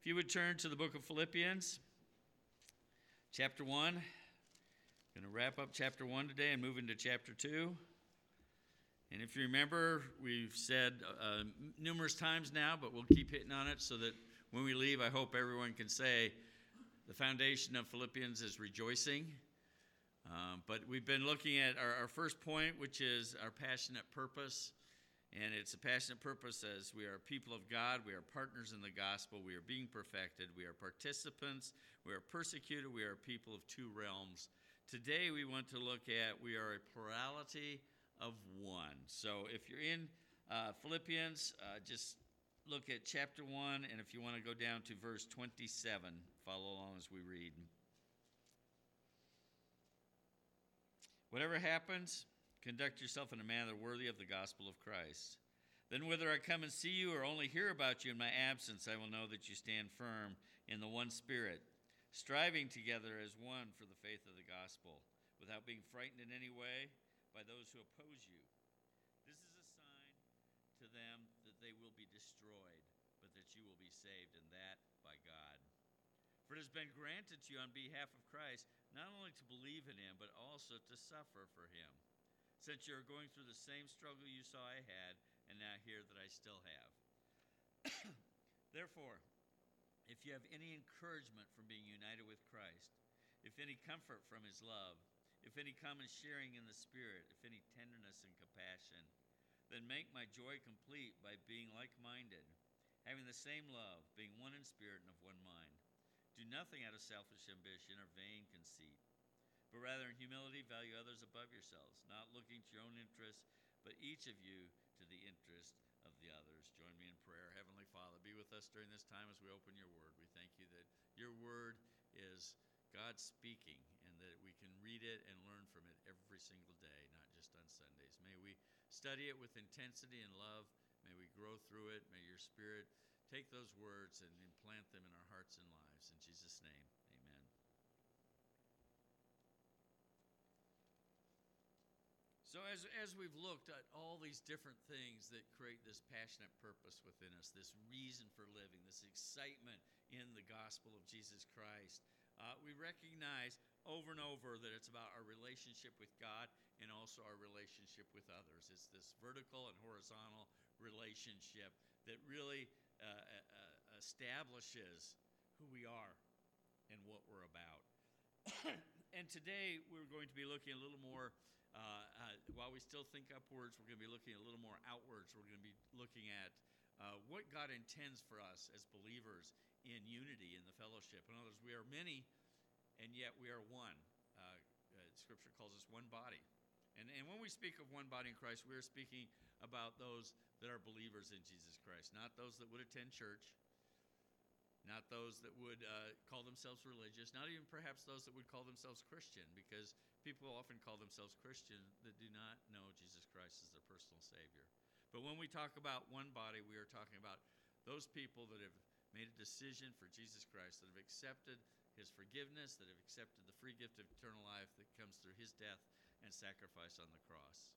If you would turn to the book of Philippians, chapter 1. Going to wrap up chapter 1 today and move into chapter 2. And if you remember, we've said numerous times now, but we'll keep hitting on it so that when we leave, I hope everyone can say the foundation of Philippians is rejoicing. But we've been looking at our first point, which is our passionate purpose. And it's a passionate purpose as we are people of God, we are partners in the gospel, we are being perfected, we are participants, we are persecuted, we are people of two realms. Today we want to look at we are a plurality of one. So if you're in Philippians, just look at chapter 1, and if you want to go down to verse 27, follow along as we read. Whatever happens, conduct yourself in a manner worthy of the gospel of Christ. Then whether I come and see you or only hear about you in my absence, I will know that you stand firm in the one Spirit, striving together as one for the faith of the gospel, without being frightened in any way by those who oppose you. This is a sign to them that they will be destroyed, but that you will be saved, and that by God. For it has been granted to you on behalf of Christ, not only to believe in him, but also to suffer for him, since you are going through the same struggle you saw I had, and now hear that I still have. Therefore, if you have any encouragement from being united with Christ, if any comfort from his love, if any common sharing in the Spirit, if any tenderness and compassion, then make my joy complete by being like-minded, having the same love, being one in spirit and of one mind. Do nothing out of selfish ambition or vain conceit, but rather in humility value others above yourselves, not looking to your own interests, but each of you to the interest of the others. Join me in prayer. Heavenly Father, be with us during this time as we open your word. We thank you that your word is God speaking, and that we can read it and learn from it every single day, not just on Sundays. May we study it with intensity and love. May we grow through it. May your Spirit take those words and implant them in our hearts and lives. In Jesus' name, amen. So as we've looked at all these different things that create this passionate purpose within us, this reason for living, this excitement in the gospel of Jesus Christ, we recognize over and over that it's about our relationship with God and also our relationship with others. It's this vertical and horizontal relationship that really establishes who we are and what we're about. And today we're going to be looking a little more, while we still think upwards, we're going to be looking a little more outwards. We're going to be looking at what God intends for us as believers in unity, in the fellowship. In other words, we are many, and yet we are one. Scripture calls us one body. And when we speak of one body in Christ, we are speaking about those that are believers in Jesus Christ, not those that would attend church, not those that would call themselves religious, not even perhaps those that would call themselves Christian, because people often call themselves Christian that do not know Jesus Christ as their personal Savior. But when we talk about one body, we are talking about those people that have made a decision for Jesus Christ, that have accepted his forgiveness, that have accepted the free gift of eternal life that comes through his death and sacrifice on the cross.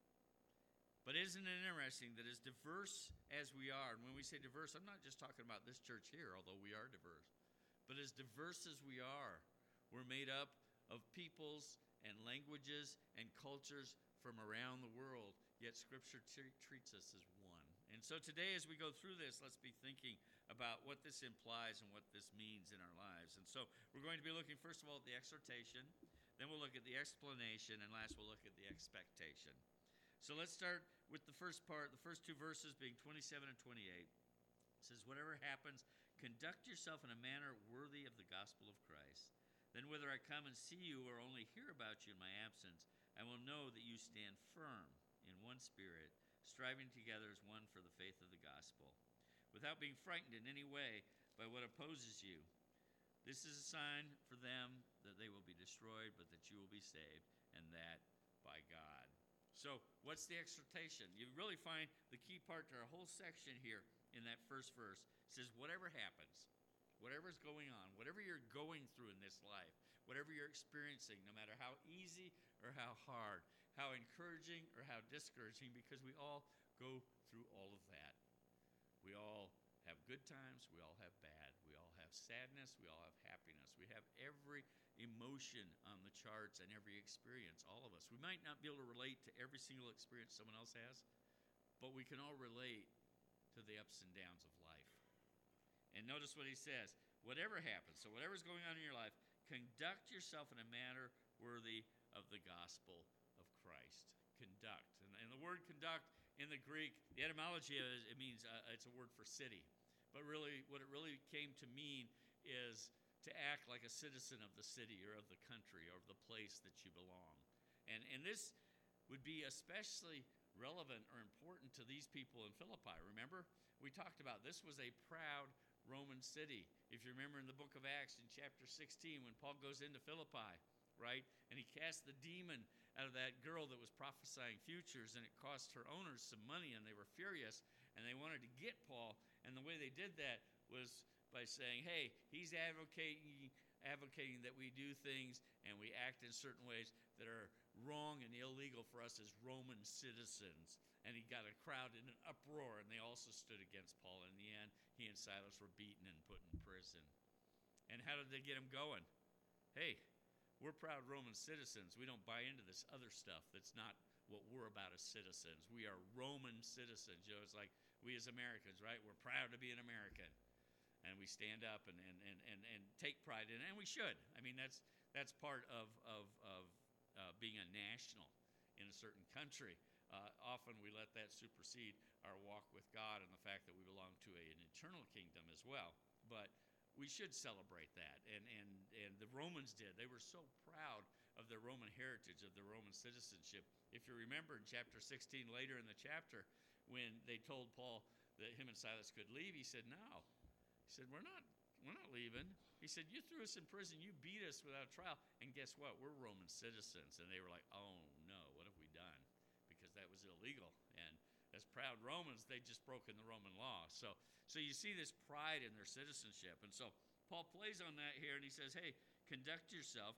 But isn't it interesting that as diverse as we are, and when we say diverse, I'm not just talking about this church here, although we are diverse, but as diverse as we are, we're made up of peoples and languages and cultures from around the world, yet Scripture treats us as one. And so today as we go through this, let's be thinking about what this implies and what this means in our lives. And so we're going to be looking first of all at the exhortation, then we'll look at the explanation, and last we'll look at the expectation. So let's start with the first part, the first two verses being 27 and 28. It says, whatever happens, conduct yourself in a manner worthy of the gospel of Christ. Then whether I come and see you or only hear about you in my absence, I will know that you stand firm in one spirit, striving together as one for the faith of the gospel, without being frightened in any way by what opposes you. This is a sign for them that they will be destroyed, but that you will be saved, and that by God. So what's the exhortation? You really find the key part to our whole section here in that first verse. It says, whatever happens, whatever's going on, whatever you're going through in this life, whatever you're experiencing, no matter how easy or how hard, how encouraging or how discouraging, because we all go through all of that. We all have good times, we all have bad, we all sadness. We all have happiness. We have every emotion on the charts and every experience, all of us. We might not be able to relate to every single experience someone else has, but we can all relate to the ups and downs of life. And notice what he says. Whatever happens, so whatever's going on in your life, conduct yourself in a manner worthy of the gospel of Christ. Conduct. And the word conduct in the Greek, the etymology is, it means, it's a word for city. But really, what it really came to mean is to act like a citizen of the city or of the country or of the place that you belong. And this would be especially relevant or important to these people in Philippi. Remember? We talked about this was a proud Roman city. If you remember in the book of Acts in chapter 16 when Paul goes into Philippi, right? And he cast the demon out of that girl that was prophesying futures, and it cost her owners some money, and they were furious, and they wanted to get Paul. And the way they did that was by saying, hey, he's advocating that we do things and we act in certain ways that are wrong and illegal for us as Roman citizens. And he got a crowd in an uproar, and they also stood against Paul. In the end, he and Silas were beaten and put in prison. And how did they get him going? Hey, we're proud Roman citizens. We don't buy into this other stuff that's not what we're about as citizens. We are Roman citizens. You know, it's like we as Americans, right? We're proud to be an American. And we stand up and take pride in it, and we should. I mean, that's part of being a national in a certain country. Often we let that supersede our walk with God and the fact that we belong to an eternal kingdom as well. But we should celebrate that, and the Romans did. They were so proud of their Roman heritage, of their Roman citizenship. If you remember in chapter 16, later in the chapter, when they told Paul that him and Silas could leave, he said, no. He said, we're not leaving. He said, you threw us in prison, you beat us without trial, and guess what? We're Roman citizens. And they were like, oh no, what have we done? Because that was illegal. And as proud Romans, they just broken the Roman law. So you see this pride in their citizenship. And so Paul plays on that here, and he says, hey, act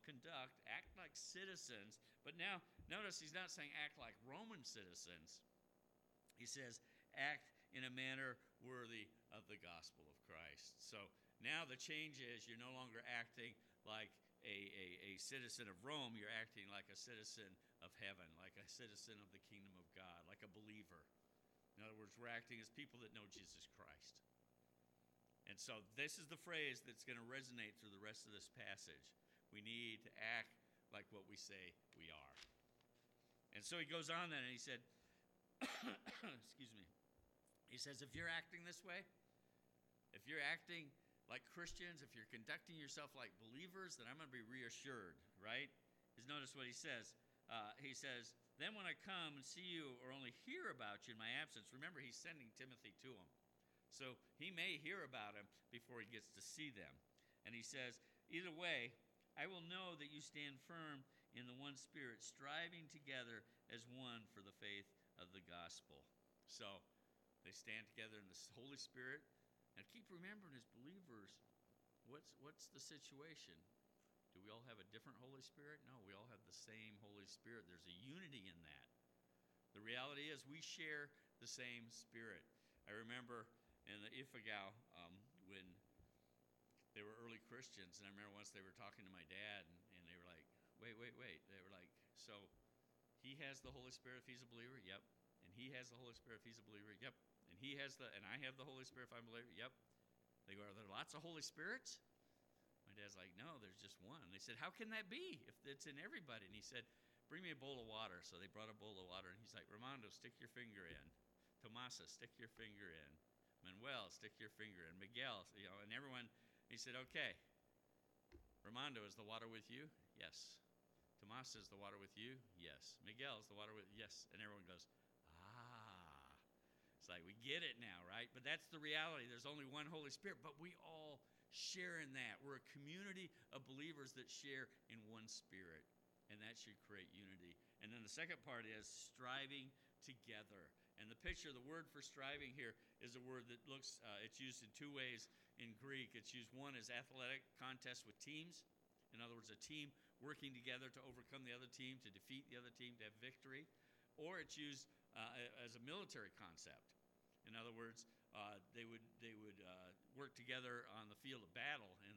like citizens. But now, notice he's not saying act like Roman citizens. He says, act in a manner worthy of the gospel of Christ. So now the change is you're no longer acting like a citizen of Rome. You're acting like a citizen of heaven, like a citizen of the kingdom of God, like a believer. In other words, we're acting as people that know Jesus Christ. And so this is the phrase that's going to resonate through the rest of this passage. We need to act like what we say we are. And so he goes on then and he said, excuse me. He says, if you're acting this way, if you're acting like Christians, if you're conducting yourself like believers, then I'm going to be reassured, right? Because notice what he says. He says, then when I come and see you or only hear about you in my absence, remember he's sending Timothy to him. So he may hear about him before he gets to see them. And he says, either way, I will know that you stand firm in the one Spirit, striving together as one for the faith of the gospel. So they stand together in the Holy Spirit. And keep remembering as believers, what's the situation? Do we all have a different Holy Spirit? No, we all have the same Holy Spirit. There's a unity in that. The reality is we share the same Spirit. I remember in the Ifugao when they were early Christians, and I remember once they were talking to my dad, and they were like, wait. They were like, so he has the Holy Spirit if he's a believer? Yep. And he has the Holy Spirit if he's a believer? Yep. And I have the Holy Spirit if I'm a believer? Yep. They go, are there lots of Holy Spirits? My dad's like, no, there's just one. They said, how can that be if it's in everybody? And he said, bring me a bowl of water. So they brought a bowl of water, and he's like, Armando, stick your finger in. Tomasa, stick your finger in. Manuel, stick your finger in. Miguel, and everyone, he said, okay. Armando, is the water with you? Yes. Tomasa, is the water with you? Yes. Miguel, is the water with you? Yes. And everyone goes, It's like we get it now, right? But that's the reality. There's only one Holy Spirit, but we all share in that. We're a community of believers that share in one Spirit, and that should create unity. And then the second part is striving together. And the picture, the word for striving here is a word that looks, it's used in two ways in Greek. It's used, one is athletic contest with teams. In other words, a team working together to overcome the other team, to defeat the other team, to have victory. Or it's used as a military concept. In other words, they would work together on the field of battle,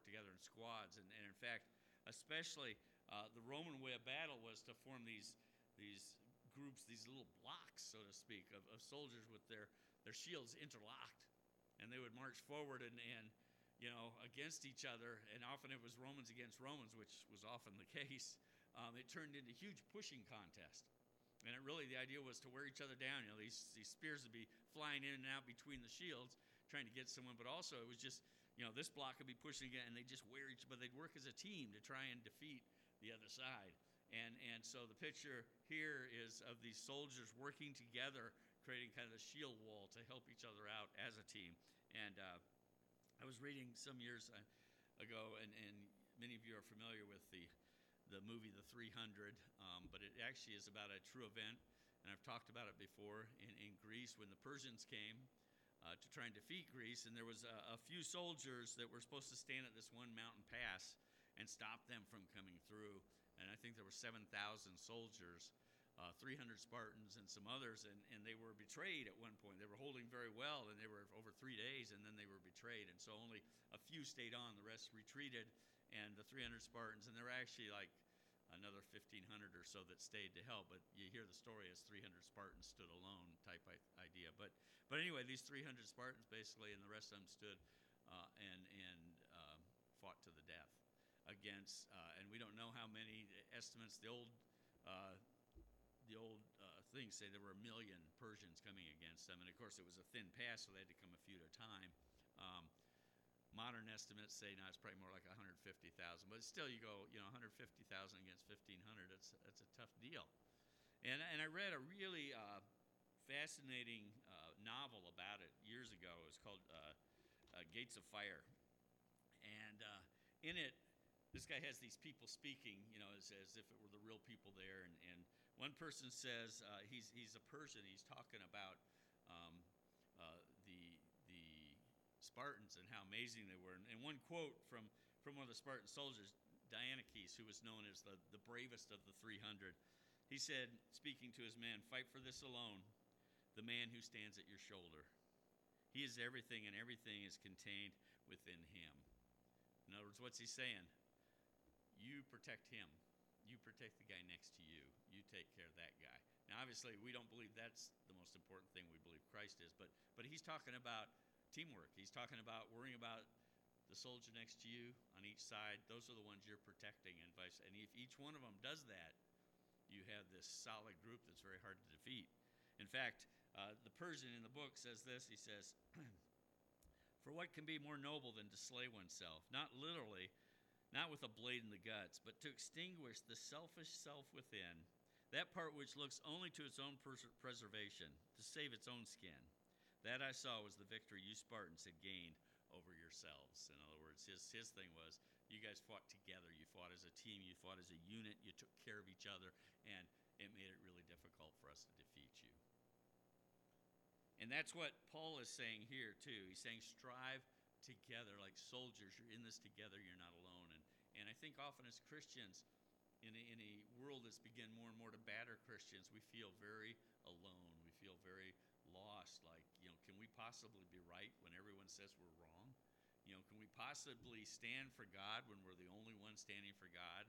together in squads. And in fact, especially the Roman way of battle was to form these groups, these little blocks, so to speak, of soldiers with their shields interlocked. And they would march forward and against each other. And often it was Romans against Romans, which was often the case. It turned into huge pushing contest. And the idea was to wear each other down. These spears would be flying in and out between the shields, trying to get someone. But also it was just, this block would be pushing again, and they'd just but they'd work as a team to try and defeat the other side. And so the picture here is of these soldiers working together, creating kind of a shield wall to help each other out as a team. And I was reading some years ago, and many of you are familiar with the movie The 300, but it actually is about a true event, and I've talked about it before in Greece when the Persians came to try and defeat Greece, and there was a few soldiers that were supposed to stand at this one mountain pass and stop them from coming through. And I think there were 7,000 soldiers, 300 Spartans and some others, and they were betrayed at one point. They were holding very well, and they were over 3 days, and then they were betrayed. And so only a few stayed on. The rest retreated, and the 300 Spartans, and there were actually like another 1,500 or so that stayed to help. But you hear the story as 300 Spartans stood alone type idea. But anyway, these 300 Spartans basically, and the rest of them stood and fought to the death against, and we don't know how many estimates. The old things say there were 1 million Persians coming against them, and of course it was a thin pass, so they had to come a few at a time. Modern estimates say now it's probably more like 150,000, but still, you go 150,000 against 1,500. That's a tough deal. And I read a really fascinating novel about it years ago. It was called Gates of Fire, and in it, this guy has these people speaking, as if it were the real people there. And one person says he's a Persian. He's talking about the Spartans and how amazing they were. And one quote from one of the Spartan soldiers, Dianakes, who was known as the bravest of the 300, he said, speaking to his men, "Fight for this alone, the man who stands at your shoulder. He is everything, and everything is contained within him." In other words, what's he saying? You protect him. You protect the guy next to you. You take care of that guy. Now, obviously, we don't believe that's the most important thing. We believe Christ is. But he's talking about teamwork. He's talking about worrying about the soldier next to you on each side. Those are the ones you're protecting. And if each one of them does that, you have this solid group that's very hard to defeat. In fact, the Persian in the book says this. He says, "For what can be more noble than to slay oneself? Not literally, not with a blade in the guts, but to extinguish the selfish self within, that part which looks only to its own preservation, to save its own skin. That I saw was the victory you Spartans had gained over yourselves." In other words, his thing was, you guys fought together. You fought as a team. You fought as a unit. You took care of each other, and it made it really difficult for us to defeat you. And that's what Paul is saying here, too. He's saying strive together like soldiers. You're in this together. You're not alone. And I think often as Christians, in a world that's begun more and more to batter Christians, we feel very alone. We feel very lost. Like, can we possibly be right when everyone says we're wrong? Can we possibly stand for God when we're the only one standing for God?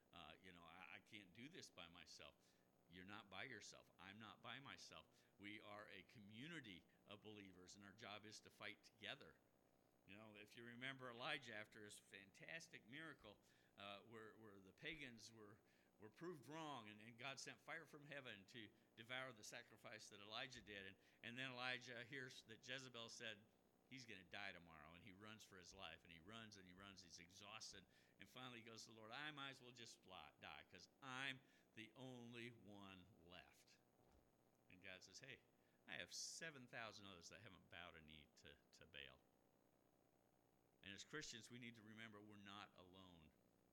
I can't do this by myself. You're not by yourself. I'm not by myself. We are a community of believers, and our job is to fight together. If you remember Elijah, after his fantastic miracle, where the pagans were proved wrong, and God sent fire from heaven to devour the sacrifice that Elijah did, and then Elijah hears that Jezebel said he's going to die tomorrow, and he runs for his life, and he runs, he's exhausted, and finally he goes to the Lord, I might as well just die, because I'm the only one left. And God says, hey, I have 7,000 others that haven't bowed a knee to Baal. And as Christians, we need to remember we're not alone.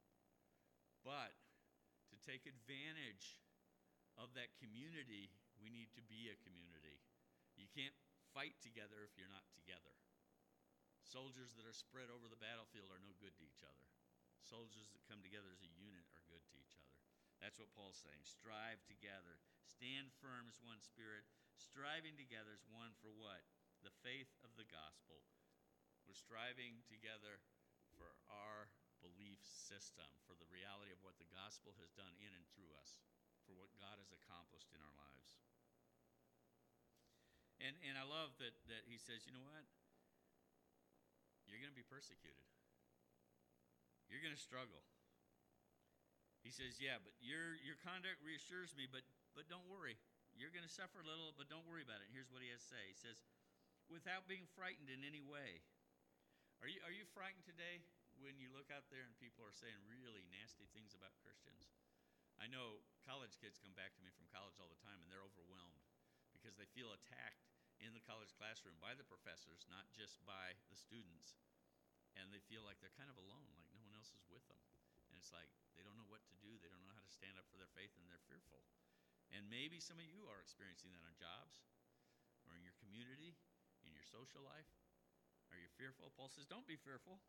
But to take advantage of that community, we need to be a community. You can't fight together if you're not together. Soldiers that are spread over the battlefield are no good to each other. Soldiers that come together as a unit are good to each other. That's what Paul's saying. Strive together. Stand firm as one spirit. Striving together as one for what? The faith of the gospel. We're striving together for our belief system, for the reality of what the gospel has done in and through us, for what God has accomplished in our lives. And I love that he says, you know what? You're going to be persecuted. You're going to struggle. He says, yeah, but your conduct reassures me, but don't worry. You're going to suffer a little, but don't worry about it. And here's what he has to say. He says, without being frightened in any way. Are you frightened today when you look out there and people are saying really nasty things about Christians? I know college kids come back to me from college all the time, and they're overwhelmed because they feel attacked in the college classroom by the professors, not just by the students. And they feel like they're kind of alone, like no one else is with them. And it's like they don't know what to do. They don't know how to stand up for their faith, and they're fearful. And maybe some of you are experiencing that on jobs or in your community, in your social life. Are you fearful? Paul says, don't be fearful.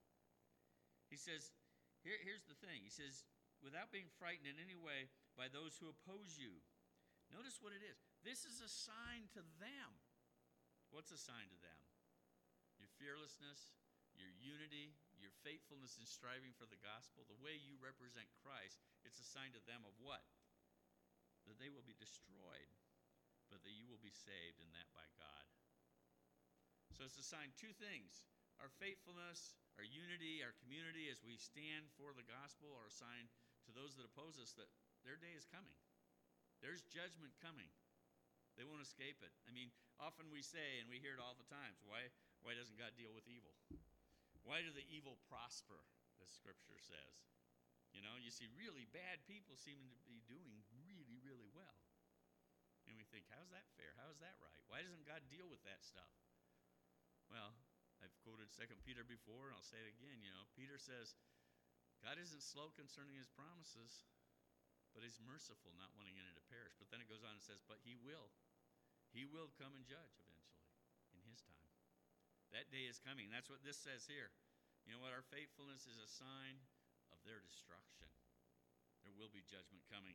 He says, here's the thing. He says, without being frightened in any way by those who oppose you. Notice what it is. This is a sign to them. What's a sign to them? Your fearlessness, your unity, your faithfulness in striving for the gospel, the way you represent Christ. It's a sign to them of what? That they will be destroyed, but that you will be saved, and that by God. So it's a sign, two things. Our faithfulness, our unity, our community as we stand for the gospel are a sign to those that oppose us that their day is coming. There's judgment coming. They won't escape it. I mean, often we say, and we hear it all the time, why doesn't God deal with evil? Why do the evil prosper, as Scripture says? You know, you see really bad people seeming to be doing really, really well. And we think, how's that fair? How is that right? Why doesn't God deal with that stuff? Well, I've quoted 2 Peter before, and I'll say it again. You know, Peter says, God isn't slow concerning his promises, but he's merciful, not wanting any to perish. But then it goes on and says, but he will. He will come and judge eventually in his time. That day is coming. That's what this says here. You know what? Our faithfulness is a sign of their destruction. There will be judgment coming.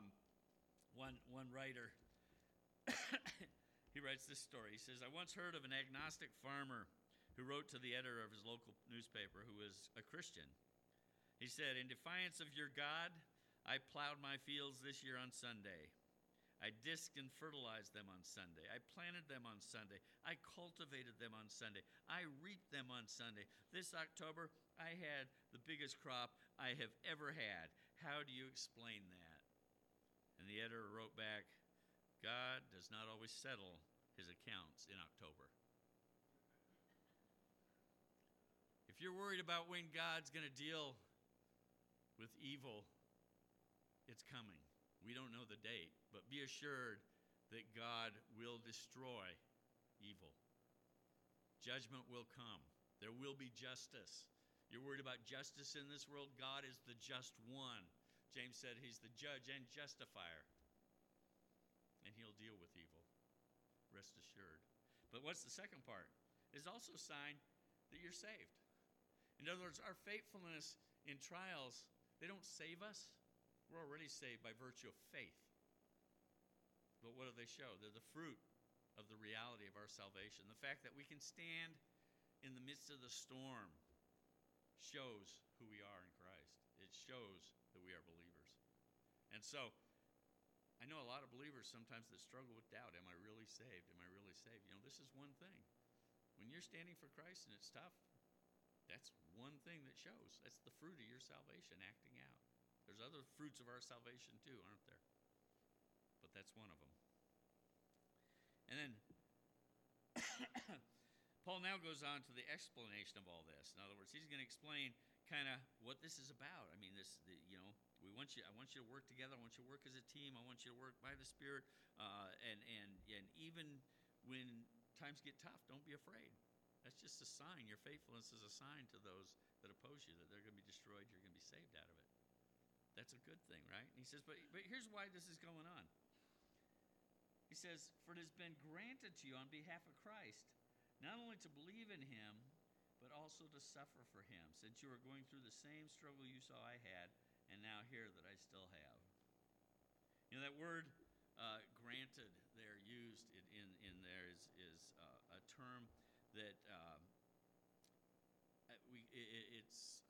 One writer, he writes this story. He says, I once heard of an agnostic farmer who wrote to the editor of his local newspaper who was a Christian. He said, in defiance of your God, I plowed my fields this year on Sunday. I disked and fertilized them on Sunday. I planted them on Sunday. I cultivated them on Sunday. I reaped them on Sunday. This October, I had the biggest crop I have ever had. How do you explain that? And the editor wrote back, God does not always settle his accounts in October. If you're worried about when God's going to deal with evil, it's coming. We don't know the date, but be assured that God will destroy evil. Judgment will come. There will be justice. You're worried about justice in this world? God is the just one. James said he's the judge and justifier. And he'll deal with evil. Rest assured. But what's the second part? It's also a sign that you're saved. In other words, our faithfulness in trials, they don't save us. We're already saved by virtue of faith. But what do they show? They're the fruit of the reality of our salvation. The fact that we can stand in the midst of the storm shows who we are in Christ. It shows that we are believers. And so, I know a lot of believers sometimes that struggle with doubt. Am I really saved? Am I really saved? You know, this is one thing. When you're standing for Christ and it's tough, that's one thing that shows. That's the fruit of your salvation acting out. There's other fruits of our salvation too, aren't there? But that's one of them. And then Paul now goes on to the explanation of all this. In other words, he's going to explain kind of what this is about. I mean, I want you to work together. I want you to work as a team. I want you to work by the Spirit. And even when times get tough, don't be afraid. That's just a sign. Your faithfulness is a sign to those that oppose you, that they're going to be destroyed. You're going to be saved out of it. That's a good thing, right? And he says, but here's why this is going on. He says, for it has been granted to you on behalf of Christ, not only to believe in him, but also to suffer for him, since you are going through the same struggle you saw I had, and now hear that I still have. You know, that word granted there, used in there is a term that it's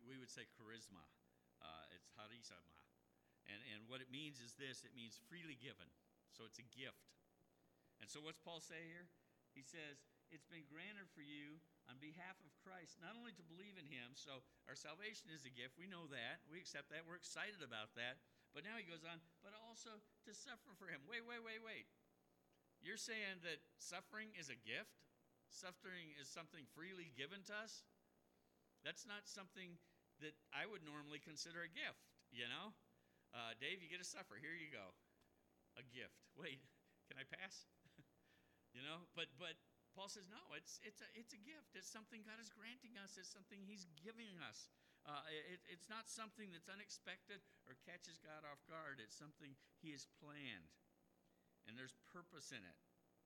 we would say charisma. It's harisama. And what it means is this: it means freely given. So it's a gift. And so what's Paul say here? He says, it's been granted for you on behalf of Christ, not only to believe in him. So our salvation is a gift. We know that. We accept that. We're excited about that. But now he goes on, but also to suffer for him. Wait. You're saying that suffering is a gift? Suffering is something freely given to us? That's not something that I would normally consider a gift, you know? Dave, you get to suffer. Here you go. A gift. Wait, can I pass? You know? But Paul says, no, it's a gift. It's something God is granting us. It's something he's giving us. It's not something that's unexpected or catches God off guard. It's something he has planned. And there's purpose in it.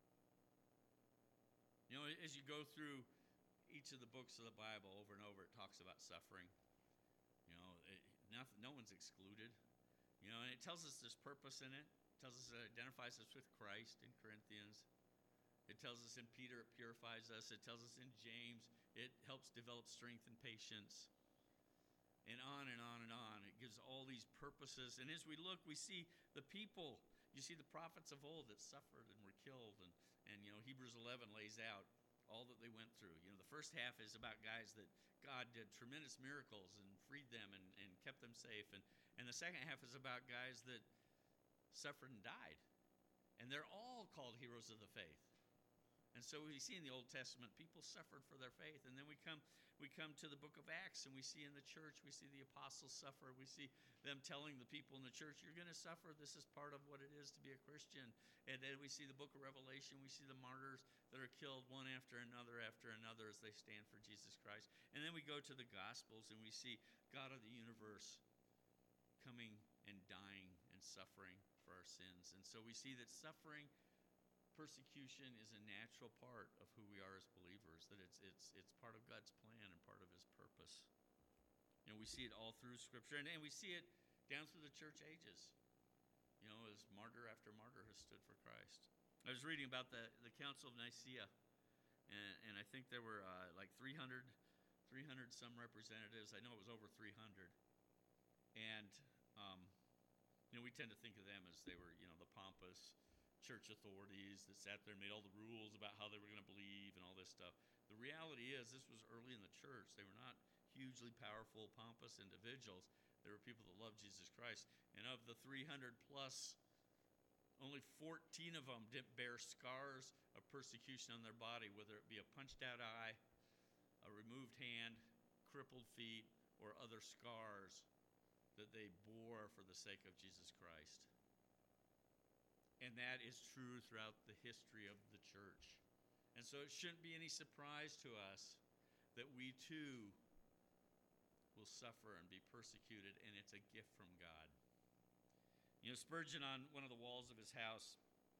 You know, as you go through each of the books of the Bible over and over, it talks about suffering. You know, no one's excluded. You know, and it tells us there's purpose in it. It tells us it identifies us with Christ in Corinthians. It tells us in Peter it purifies us. It tells us in James it helps develop strength and patience. And on and on and on. It gives all these purposes. And as we look, we see the people. You see the prophets of old that suffered and were killed. And you know, Hebrews 11 lays out all that they went through. You know, the first half is about guys that God did tremendous miracles and freed them and kept them safe. And the second half is about guys that suffered and died. And they're all called heroes of the faith. And so we see in the Old Testament, people suffered for their faith. And then we come to the book of Acts, and we see in the church, we see the apostles suffer. We see them telling the people in the church, you're going to suffer. This is part of what it is to be a Christian. And then we see the book of Revelation. We see the martyrs that are killed one after another as they stand for Jesus Christ. And then we go to the Gospels, and we see God of the universe coming and dying and suffering for our sins. And so we see that suffering, persecution is a natural part of who we are as believers, that it's part of God's plan and part of his purpose. You know, we see it all through Scripture, and we see it down through the church ages, you know, as martyr after martyr has stood for Christ. I was reading about the Council of Nicaea, and I think there were like 300 some representatives. I know it was over 300. And, you know, we tend to think of them as they were, you know, the pompous church authorities that sat there and made all the rules about how they were going to believe and all this stuff. The reality is this was early in the church. They were not hugely powerful, pompous individuals. They were people that loved Jesus Christ. And of the 300 plus, only 14 of them didn't bear scars of persecution on their body, whether it be a punched out eye, a removed hand, crippled feet, or other scars that they bore for the sake of Jesus Christ. And that is true throughout the history of the church. And so it shouldn't be any surprise to us that we too will suffer and be persecuted, and it's a gift from God. You know, Spurgeon, on one of the walls of his house,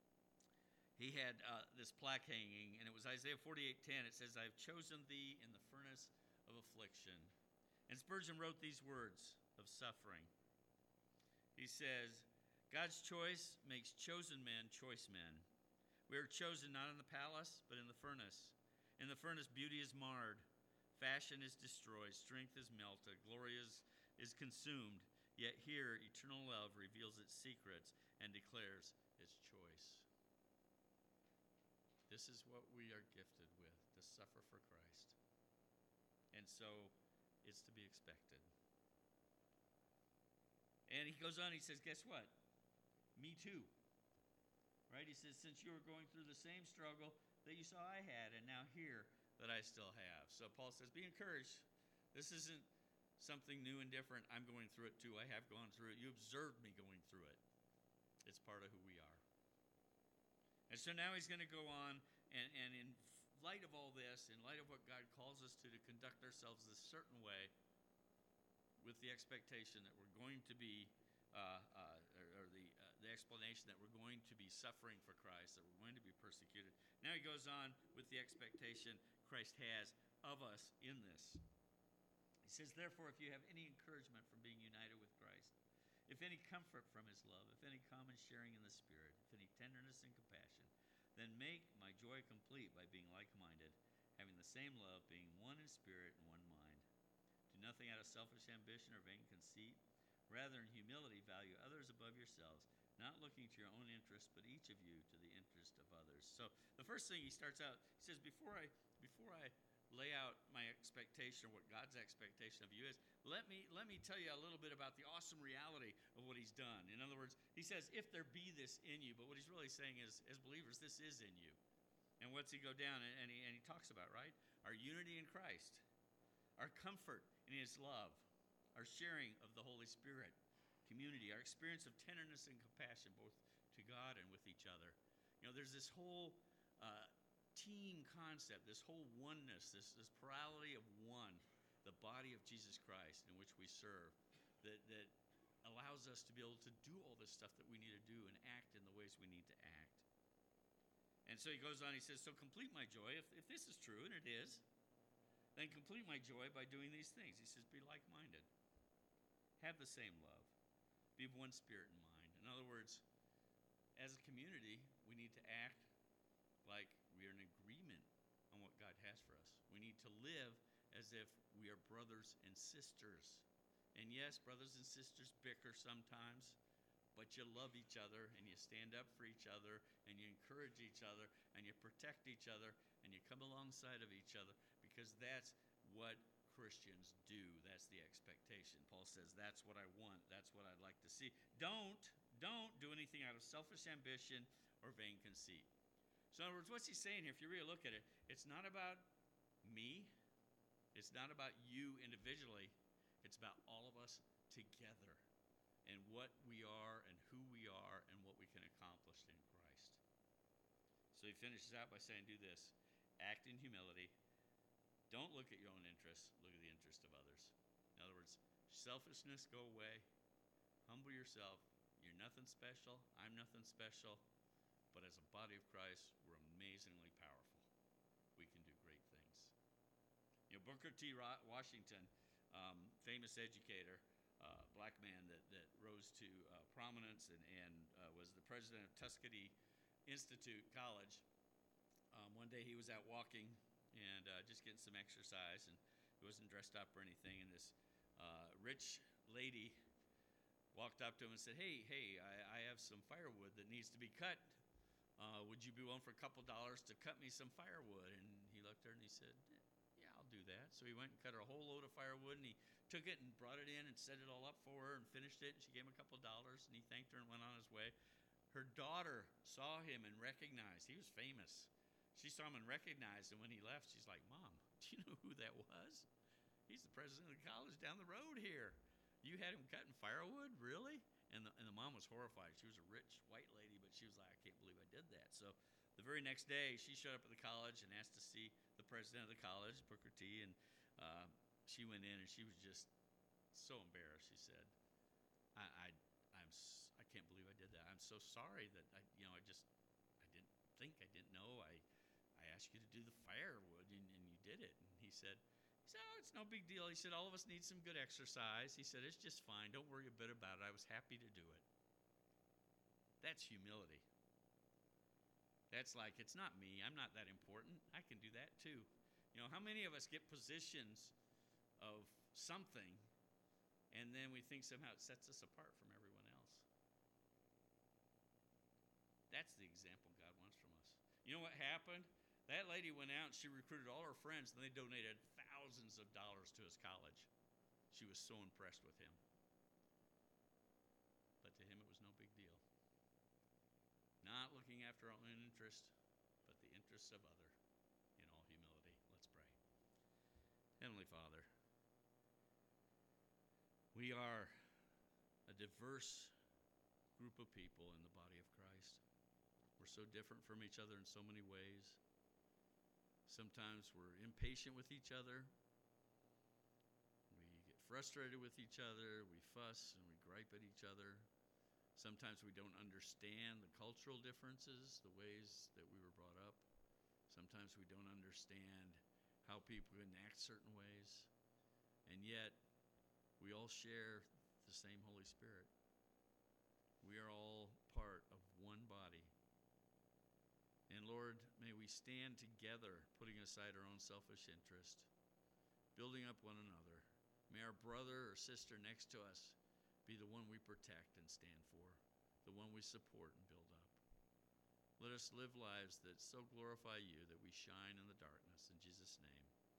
he had this plaque hanging, and it was Isaiah 48:10. It says, I've chosen thee in the furnace of affliction. And Spurgeon wrote these words of suffering. He says, God's choice makes chosen men choice men. We are chosen not in the palace, but in the furnace. In the furnace, beauty is marred, fashion is destroyed, strength is melted, glory is consumed. Yet here, eternal love reveals its secrets and declares its choice. This is what we are gifted with, to suffer for Christ. And so, it's to be expected. And he goes on, he says, guess what? Me too. Right? He says, since you are going through the same struggle that you saw I had, and now here that I still have. So Paul says, be encouraged. This isn't something new and different. I'm going through it too. I have gone through it. You observed me going through it. It's part of who we are. And so now he's going to go on, and in light of all this, in light of what God calls us to conduct ourselves this certain way, with the expectation that we're going to be the explanation that we're going to be suffering for Christ, that we're going to be persecuted. Now he goes on with the expectation Christ has of us in this. He says, therefore, if you have any encouragement from being united with Christ, if any comfort from his love, if any common sharing in the Spirit, if any tenderness and compassion, then make my joy complete by being like-minded, having the same love, being one in spirit and one mind. Do nothing out of selfish ambition or vain conceit. Rather, in humility, value others above yourselves, not looking to your own interest, but each of you to the interest of others. So the first thing he starts out, he says, before I lay out my expectation, what God's expectation of you is, let me tell you a little bit about the awesome reality of what he's done. In other words, he says, if there be this in you, but what he's really saying is, as believers, this is in you. And what's he go down and he talks about, right? Our unity in Christ, our comfort in his love, our sharing of the Holy Spirit, community, our experience of tenderness and compassion both to God and with each other. You know, there's this whole team concept, this whole oneness, this plurality of one, the body of Jesus Christ in which we serve, that allows us to be able to do all this stuff that we need to do and act in the ways we need to act. And so he goes on, he says, so complete my joy. If this is true, and it is, then complete my joy by doing these things. He says, be like-minded. Have the same love. Be of one spirit and mind. In other words, as a community, we need to act like we are in agreement on what God has for us. We need to live as if we are brothers and sisters. And yes, brothers and sisters bicker sometimes, but you love each other, and you stand up for each other, and you encourage each other, and you protect each other, and you come alongside of each other, because that's what Christians do. That's the expectation. Paul says, that's what I want. That's what I'd like to see. Don't do anything out of selfish ambition or vain conceit. So in other words, what's he saying here? If you really look at it, it's not about me. It's not about you individually. It's about all of us together, and what we are and who we are and what we can accomplish in Christ. So he finishes out by saying, do this. Act in humility. Don't look at your own interests. Look at the interest of others. In other words, selfishness, go away. Humble yourself. You're nothing special. I'm nothing special. But as a body of Christ, we're amazingly powerful. We can do great things. You know, Booker T. Washington, famous educator, black man that rose to prominence and was the president of Tuskegee Institute College. One day he was out walking and just getting some exercise, and he wasn't dressed up or anything, and this rich lady walked up to him and said, hey, I have some firewood that needs to be cut. Would you be willing for a couple dollars to cut me some firewood? And he looked at her and he said, yeah, I'll do that. So he went and cut her a whole load of firewood, and he took it and brought it in and set it all up for her and finished it, and she gave him a couple dollars, and he thanked her and went on his way. Her daughter saw him and recognized. He was famous. She saw him and recognized, and when he left, she's like, Mom, do you know who that was? He's the president of the college down the road here. You had him cutting firewood? Really? And the mom was horrified. She was a rich white lady, but she was like, I can't believe I did that. So the very next day, she showed up at the college and asked to see the president of the college, Booker T., and she went in, and she was just so embarrassed. She said, I can't believe I did that. I'm so sorry that I didn't know. I asked you to do the firewood, and you did it. And he said, oh, it's no big deal. He said, all of us need some good exercise. He said, it's just fine. Don't worry a bit about it. I was happy to do it. That's humility. That's like, it's not me. I'm not that important. I can do that too. You know, how many of us get positions of something, and then we think somehow it sets us apart from everyone else? That's the example God wants from us. You know what happened? That lady went out and she recruited all her friends, and they donated thousands of dollars to his college. She was so impressed with him. But to him, it was no big deal. Not looking after our own interest, but the interests of other in all humility. Let's pray. Heavenly Father, we are a diverse group of people in the body of Christ. We're so different from each other in so many ways. Sometimes we're impatient with each other. We get frustrated with each other. We fuss and we gripe at each other. Sometimes we don't understand the cultural differences, the ways that we were brought up. Sometimes we don't understand how people can act certain ways. And yet, we all share the same Holy Spirit. We are all part of one body. And Lord, may we stand together, putting aside our own selfish interest, building up one another, May our brother or sister next to us be the one we protect and stand for, the one we support and build up. Let us live lives that so glorify you that we shine in the darkness. In Jesus' name,